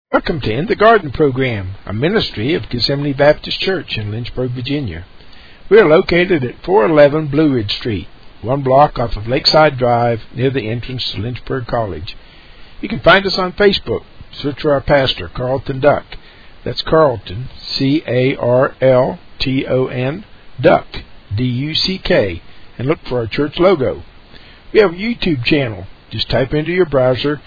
Welcome to In the Garden Program, a ministry of Gethsemane Baptist Church in Lynchburg, Virginia. We are located at 411 Blue Ridge Street, one block off of Lakeside Drive near the entrance to Lynchburg College. You can find us on Facebook. Search for our pastor, Carlton Duck. That's Carlton, C-A-R-L-T-O-N, Duck, D-U-C-K, and look for our church logo. We have a YouTube channel. Just type into your browser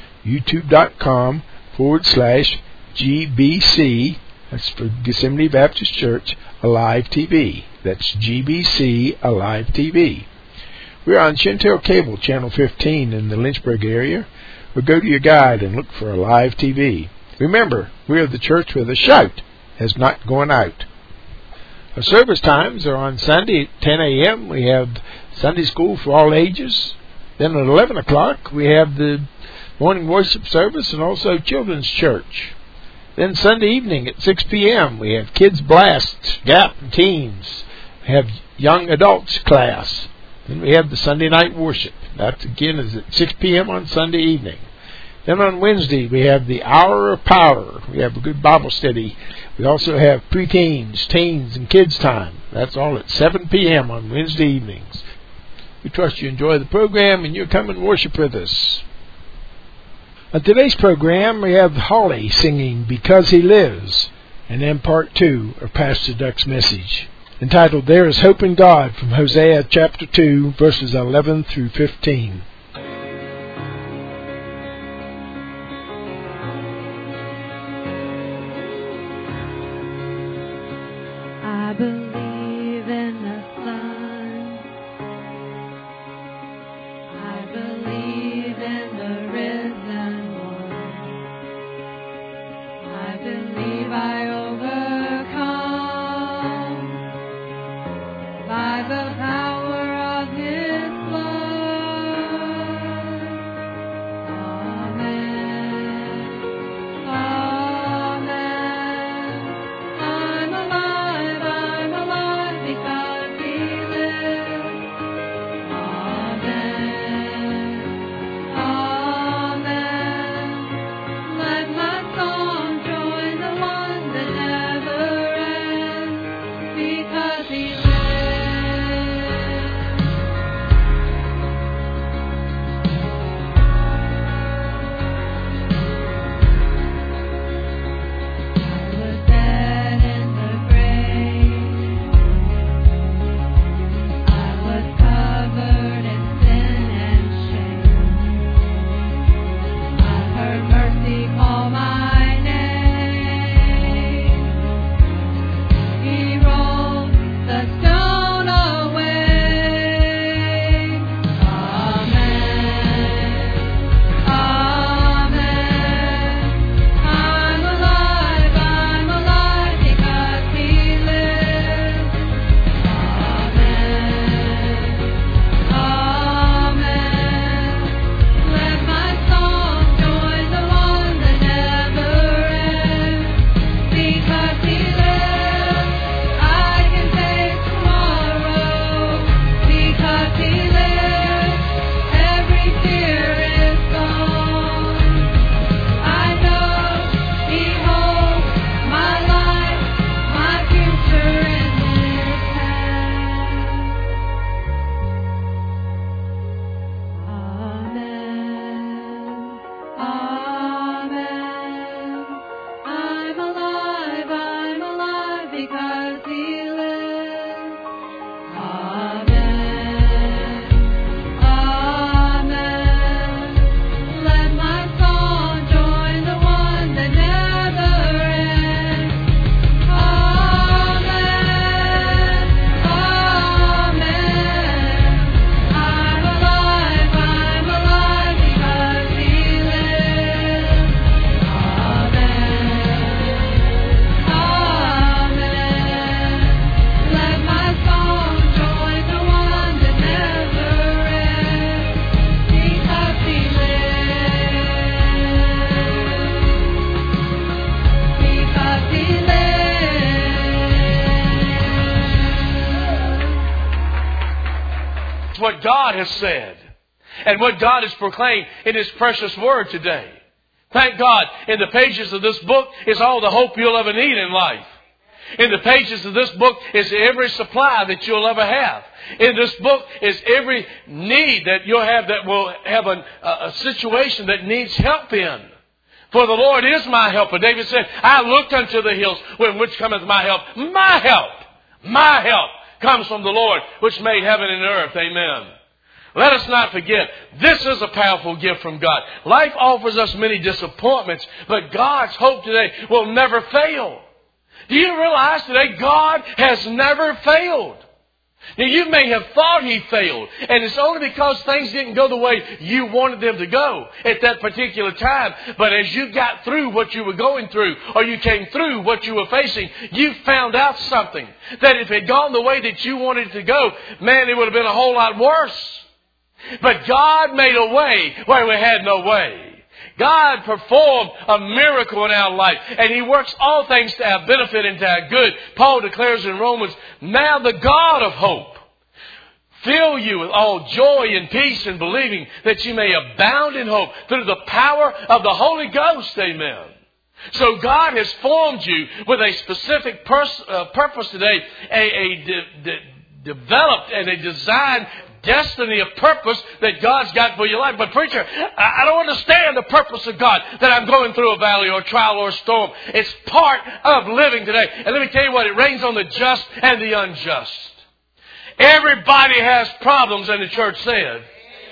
youtube.com/GBC, that's for Gethsemane Baptist Church, Alive TV. That's GBC Alive TV. We're on Chantel Cable, Channel 15 in the Lynchburg area, or go to your guide and look for Alive TV. Remember, we are the church where the shout has not gone out. Our service times are on Sunday at 10 a.m. We have Sunday school for all ages. Then at 11 o'clock, we have the morning worship service and also children's church. Then Sunday evening at 6 p.m., we have Kids Blast, Gap, and Teens. We have Young Adults class. Then we have the Sunday night worship. That, again, is at 6 p.m. on Sunday evening. Then on Wednesday, we have the Hour of Power. We have a good Bible study. We also have preteens, teens, and kids time. That's all at 7 p.m. on Wednesday evenings. We trust you enjoy the program and you'll come and worship with us. On today's program, we have Holly singing Because He Lives, and then part 2 of Pastor Duck's message, entitled There is Hope in God, from Hosea chapter 2, verses 11 through 15. I believe in the sun. I believe in the risen one. I believe I overcome by the power of His blood. Amen. Amen. I'm alive because He lives. Amen. Amen. Let my song join the one that never ends, because He lives. I was dead in the grave. I was covered in sin and shame. I heard mercy call my name. He rolled the stone away. Amen. Amen. I'm alive because He lives. Amen. Amen. Let my song join the one that never ends, because He lives. I can face tomorrow, because He lives. Every fear is gone. I know He holds my life, my future in His hands. Amen. Amen. I'm alive because He lives. Amen. Amen. Let my song join the one that never ends. Amen. Amen. I'm alive because He lives. Amen. Let my song join the one that never ends, because He lives. Because He lives. What God has said and what God has proclaimed in His precious word today. Thank God, in the pages of this book is all the hope you'll ever need in life. In the pages of this book is every supply that you'll ever have. In this book is every need that you'll have that will have a situation that needs help in. For the Lord is my helper. David said, I looked unto the hills, when which cometh my help. My help comes from the Lord, which made heaven and earth. Amen. Let us not forget, this is a powerful gift from God. Life offers us many disappointments, but God's hope today will never fail. Do you realize today God has never failed? Now, you may have thought He failed, and it's only because things didn't go the way you wanted them to go at that particular time. But as you got through what you were going through, or you came through what you were facing, you found out something. That if it had gone the way that you wanted it to go, man, it would have been a whole lot worse. But God made a way where we had no way. God performed a miracle in our life, and He works all things to our benefit and to our good. Paul declares in Romans, now the God of hope fill you with all joy and peace in believing, that you may abound in hope through the power of the Holy Ghost. Amen. So God has formed you with a specific purpose today, developed and a designed destiny, a purpose that God's got for your life. But preacher, I don't understand the purpose of God that I'm going through a valley or a trial or a storm. It's part of living today. And let me tell you what, it rains on the just and the unjust. Everybody has problems, and the church said.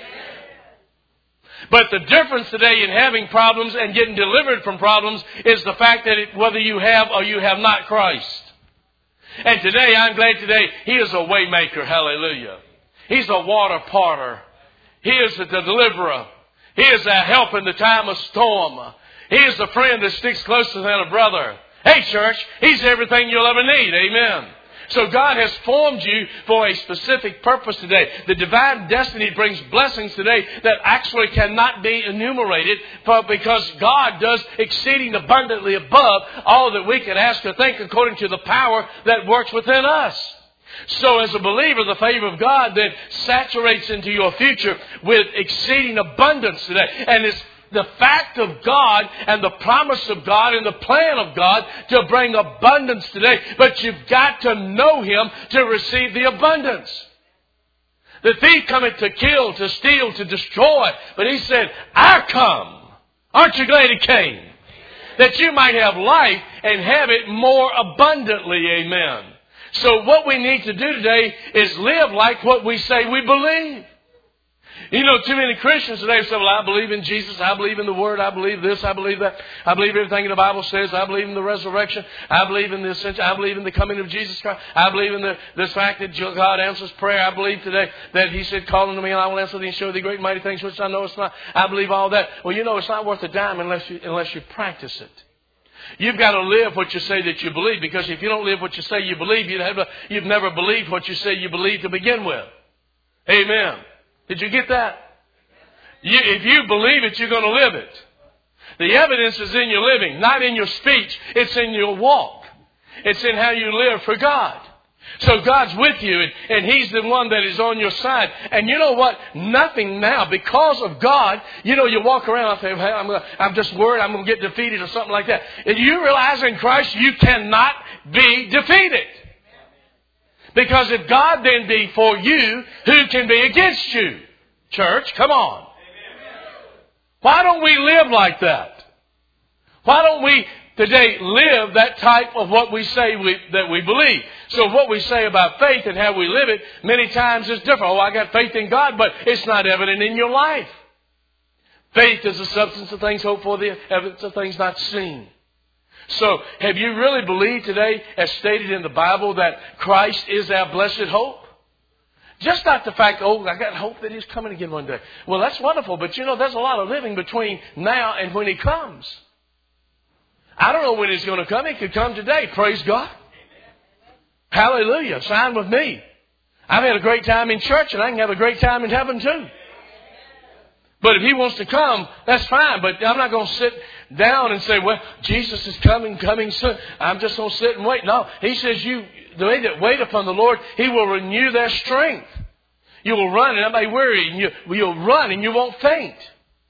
But the difference today in having problems and getting delivered from problems is the fact that whether you have or you have not Christ. And today, I'm glad today, He is a way maker. Hallelujah. He's a water parter. He is a deliverer. He is a help in the time of storm. He is a friend that sticks closer than a brother. Hey, church, He's everything you'll ever need. Amen. So God has formed you for a specific purpose today. The divine destiny brings blessings today that actually cannot be enumerated, because God does exceeding abundantly above all that we can ask or think, according to the power that works within us. So as a believer, the favor of God then saturates into your future with exceeding abundance today. And it's the fact of God and the promise of God and the plan of God to bring abundance today. But you've got to know Him to receive the abundance. The thief cometh to kill, to steal, to destroy. But He said, I come. Aren't you glad He came? That you might have life and have it more abundantly. Amen. So what we need to do today is live like what we say we believe. You know, too many Christians today say, well, I believe in Jesus. I believe in the Word. I believe this. I believe that. I believe everything the Bible says. I believe in the resurrection. I believe in the ascension. I believe in the coming of Jesus Christ. I believe in this fact that God answers prayer. I believe today that He said, call unto me and I will answer thee and show thee great and mighty things which I know it's not. I believe all that. Well, you know, it's not worth a dime unless you practice it. You've got to live what you say that you believe, because if you don't live what you say you believe, you've never believed what you say you believe to begin with. Amen. Did you get that? If you believe it, you're going to live it. The evidence is in your living, not in your speech. It's in your walk. It's in how you live for God. So God's with you, and He's the one that is on your side. And you know what? Nothing now, because of God, you know, you walk around and say, hey, I'm just worried I'm going to get defeated or something like that. And you realize in Christ you cannot be defeated. Because if God then be for you, who can be against you? Church, come on. Why don't we live like that? Why don't we today live that type of what we say that we believe? So what we say about faith and how we live it many times is different. Oh, I got faith in God, but it's not evident in your life. Faith is the substance of things hoped for, the evidence of things not seen. So have you really believed today, as stated in the Bible, that Christ is our blessed hope? Just not the fact, oh, I got hope that He's coming again one day. Well, that's wonderful, but you know, there's a lot of living between now and when He comes. I don't know when He's going to come. He could come today. Praise God. Hallelujah. Sign with me. I've had a great time in church, and I can have a great time in heaven too. But if He wants to come, that's fine. But I'm not going to sit down and say, well, Jesus is coming soon. I'm just going to sit and wait. No, He says they that wait upon the Lord, He will renew their strength. You will run and not be weary, and you'll run and you won't faint.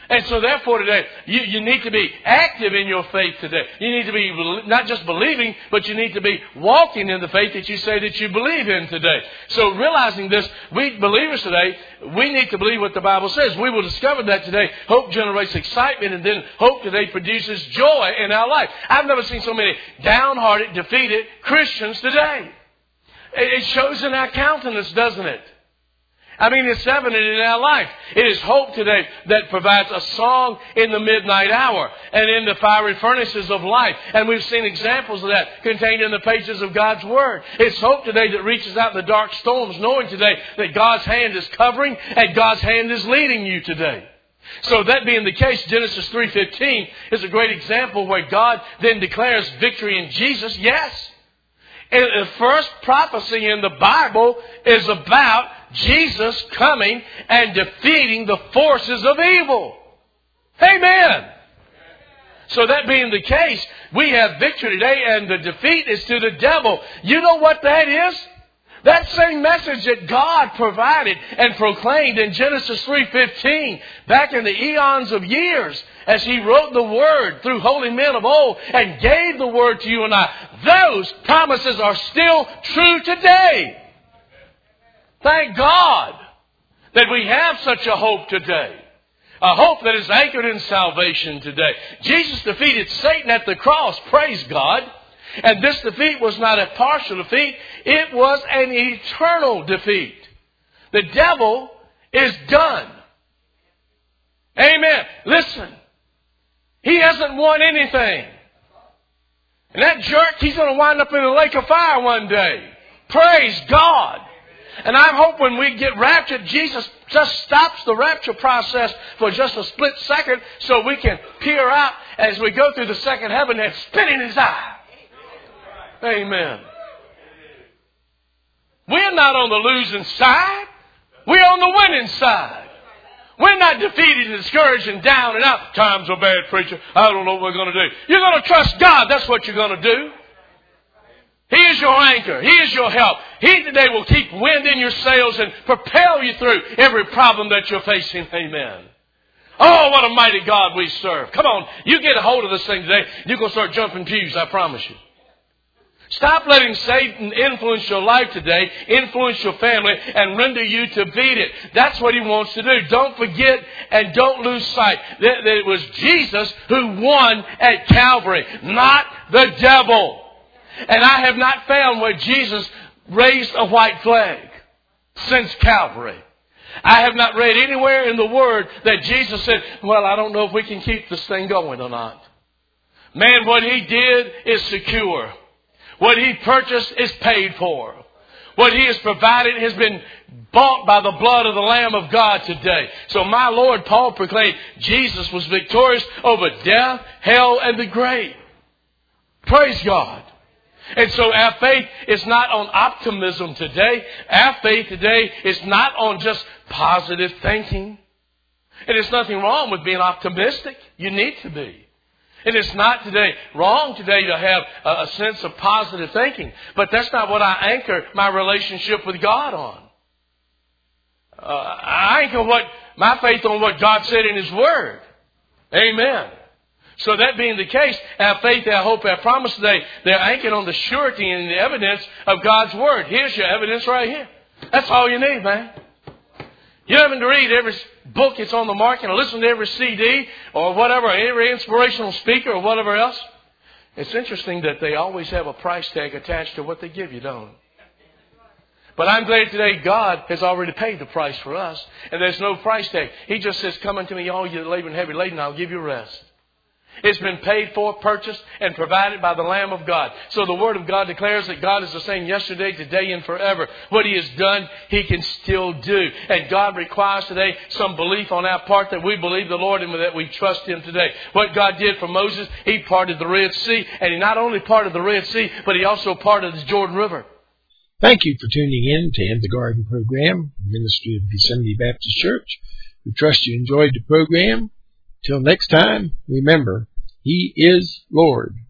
And so therefore today, you need to be active in your faith today. You need to be not just believing, but you need to be walking in the faith that you say that you believe in today. So realizing this, we believers today, we need to believe what the Bible says. We will discover that today. Hope generates excitement, and then hope today produces joy in our life. I've never seen so many downhearted, defeated Christians today. It shows in our countenance, doesn't it? I mean, it's evident in our life. It is hope today that provides a song in the midnight hour and in the fiery furnaces of life. And we've seen examples of that contained in the pages of God's Word. It's hope today that reaches out in the dark storms, knowing today that God's hand is covering and God's hand is leading you today. So that being the case, Genesis 3:15 is a great example where God then declares victory in Jesus. Yes. And the first prophecy in the Bible is about Jesus coming and defeating the forces of evil. Amen. So that being the case, we have victory today, and the defeat is to the devil. You know what that is? That same message that God provided and proclaimed in Genesis 3:15 back in the eons of years as He wrote the Word through holy men of old and gave the Word to you and I. Those promises are still true today. Thank God that we have such a hope today. A hope that is anchored in salvation today. Jesus defeated Satan at the cross. Praise God. And this defeat was not a partial defeat. It was an eternal defeat. The devil is done. Amen. Listen. He hasn't won anything. And that jerk, he's going to wind up in a lake of fire one day. Praise God. And I hope when we get raptured, Jesus just stops the rapture process for just a split second so we can peer out as we go through the second heaven and spit in His eye. Amen. We're not on the losing side. We're on the winning side. We're not defeated and discouraged and down and out. Times are bad, preacher. I don't know what we're going to do. You're going to trust God. That's what you're going to do. He is your anchor. He is your help. He today will keep wind in your sails and propel you through every problem that you're facing. Amen. Oh, what a mighty God we serve. Come on. You get a hold of this thing today. You're going to start jumping pews. I promise you. Stop letting Satan influence your life today, influence your family, and render you to beat it. That's what he wants to do. Don't forget and don't lose sight that it was Jesus who won at Calvary, not the devil. And I have not found where Jesus raised a white flag since Calvary. I have not read anywhere in the Word that Jesus said, well, I don't know if we can keep this thing going or not. Man, what He did is secure. What He purchased is paid for. What He has provided has been bought by the blood of the Lamb of God today. So my Lord, Paul proclaimed, Jesus was victorious over death, hell, and the grave. Praise God. And so our faith is not on optimism today. Our faith today is not on just positive thinking. And there's nothing wrong with being optimistic. You need to be. And it's not today wrong today to have a sense of positive thinking. But that's not what I anchor my relationship with God on. I anchor my faith on what God said in His Word. Amen. So that being the case, our faith, our hope, our promise today, they're anchored on the surety and the evidence of God's Word. Here's your evidence right here. That's all you need, man. You don't have to read every book that's on the market or listen to every CD or whatever, every inspirational speaker or whatever else. It's interesting that they always have a price tag attached to what they give you, don't they? But I'm glad today God has already paid the price for us. And there's no price tag. He just says, come unto me, all you that labor and heavy laden, I'll give you rest. It's been paid for, purchased, and provided by the Lamb of God. So the Word of God declares that God is the same yesterday, today, and forever. What He has done, He can still do. And God requires today some belief on our part that we believe the Lord and that we trust Him today. What God did for Moses, He parted the Red Sea. And He not only parted the Red Sea, but He also parted the Jordan River. Thank you for tuning in to In the Garden program, Ministry of Gethsemane Baptist Church. We trust you enjoyed the program. Till next time, remember, He is Lord.